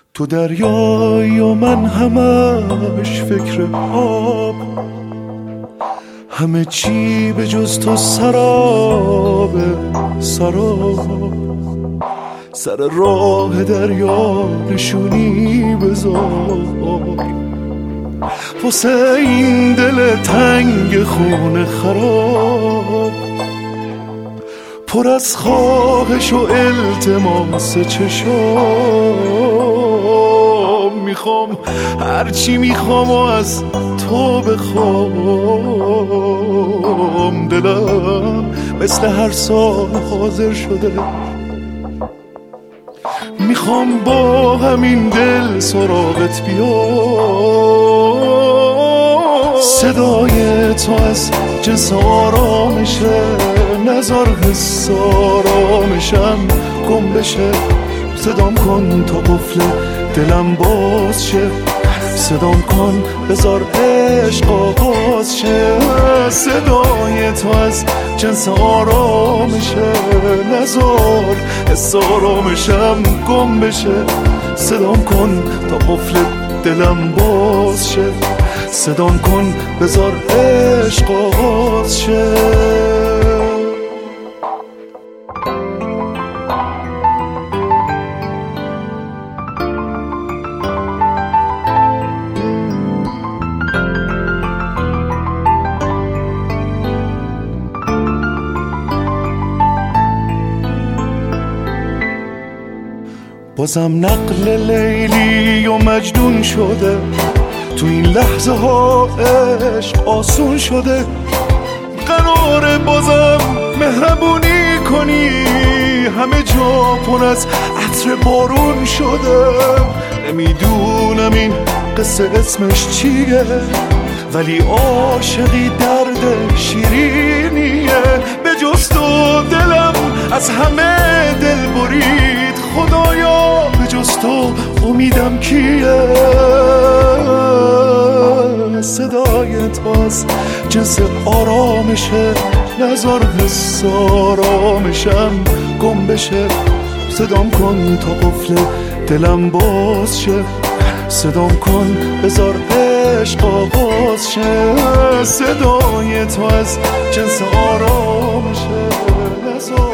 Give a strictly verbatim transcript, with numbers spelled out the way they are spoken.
تو دریایی و من همش فکر آب، همه چی به جز تو سراب سراب. سر راه دریا نشونی بذار واسه این دل تنگ خونه خراب، پر از خواهش و التماس چشام. میخوام هرچی میخوام و از تو بخوام، دلم مثل هر سال حاضر شده. میخوام با همین دل سراغت بیام، صدای تو از جنس آرامشه، نزار حس آرامشم گم بشه. صدام کن تا قفل دلم باز شه، صدام کن بذار عشق آغاز شه. صدای تو از جنس آرامشه، نزار حس آرامشم گم بشه. صدام کن تا قفل دلم باز شه، صدام کن بذار عشق آغاز شه. بازم نقل لیلی و مجنون شده، تو این لحظه ها عشق آسون شده. قراره بازم مهربونی کنی، همه جا پر از عطر بارون شده. نمیدونم این قصه اسمش چیه، ولی عاشقی درد شیرینیه. به جز تو دلم از همه دل برید، خدایا به جز تو امیدم کیه. صدای تو از جنس آرامشه، نزار حس آرامشم گم بشه. صدام کن تا قفل دلم باز شه، صدام کن بذار عشق آغاز شه. صدای تو از جنس آرامشه، نزار